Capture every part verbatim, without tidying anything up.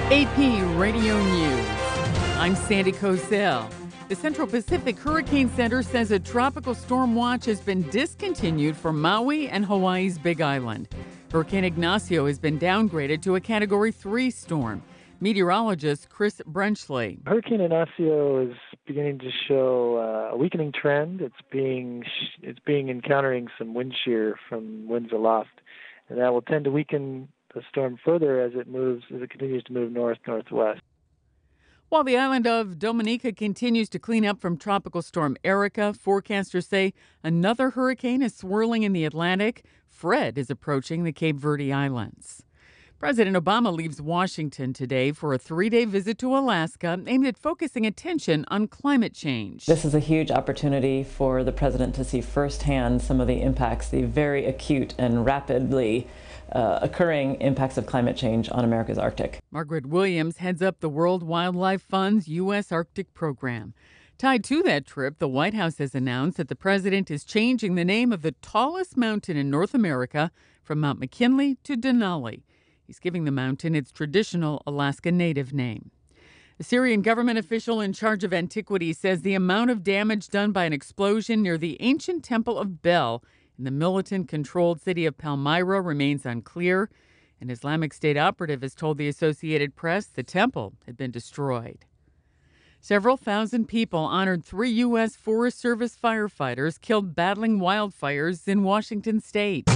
A P Radio News. I'm Sandy Kozel. The Central Pacific Hurricane Center says a tropical storm watch has been discontinued for Maui and Hawaii's Big Island. Hurricane Ignacio has been downgraded to a Category three storm. Meteorologist Chris Brenchley. Hurricane Ignacio is beginning to show uh, a weakening trend. It's being it's being encountering some wind shear from winds aloft, and that will tend to weaken the storm further as it moves as it continues to move north northwest. While the island of Dominica continues to clean up from Tropical Storm Erica, forecasters say another hurricane is swirling in the Atlantic. Fred is approaching the Cape Verde Islands. President Obama leaves Washington today for a three-day visit to Alaska aimed at focusing attention on climate change. This is a huge opportunity for the president to see firsthand some of the impacts, the very acute and rapidly uh, occurring impacts of climate change on America's Arctic. Margaret Williams heads up the World Wildlife Fund's U S Arctic program. Tied to that trip, the White House has announced that the president is changing the name of the tallest mountain in North America from Mount McKinley to Denali. He's giving the mountain its traditional Alaska Native name. A Syrian government official in charge of antiquities says the amount of damage done by an explosion near the ancient Temple of Bel in the militant-controlled city of Palmyra remains unclear. An Islamic State operative has told the Associated Press the temple had been destroyed. Several thousand people honored three U S Forest Service firefighters killed battling wildfires in Washington state.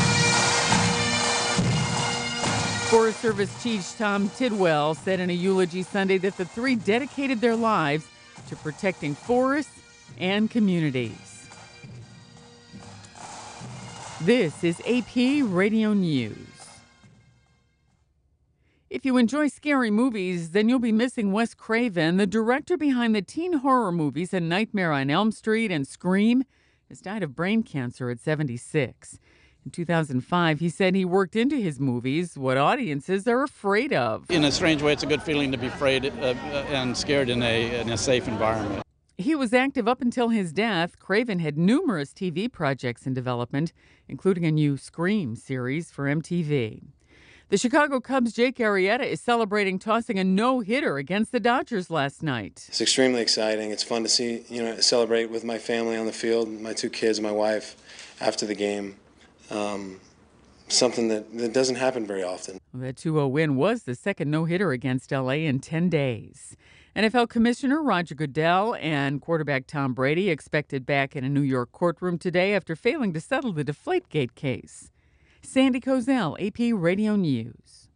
Forest Service Chief Tom Tidwell said in a eulogy Sunday that the three dedicated their lives to protecting forests and communities. This is A P Radio News. If you enjoy scary movies, then you'll be missing Wes Craven. The director behind the teen horror movies A Nightmare on Elm Street and Scream has died of brain cancer at seventy-six. In two thousand five, he said he worked into his movies what audiences are afraid of. In a strange way, it's a good feeling to be afraid uh, and scared in a, in a safe environment. He was active up until his death. Craven had numerous T V projects in development, including a new Scream series for M T V. The Chicago Cubs' Jake Arrieta is celebrating tossing a no-hitter against the Dodgers last night. It's extremely exciting. It's fun to see, you know, celebrate with my family on the field, my two kids, my wife, after the game. Um, something that, that doesn't happen very often. Well, that two oh win was the second no-hitter against L A in ten days. N F L Commissioner Roger Goodell and quarterback Tom Brady expected back in a New York courtroom today after failing to settle the Deflategate case. Sandy Kozel, A P Radio News.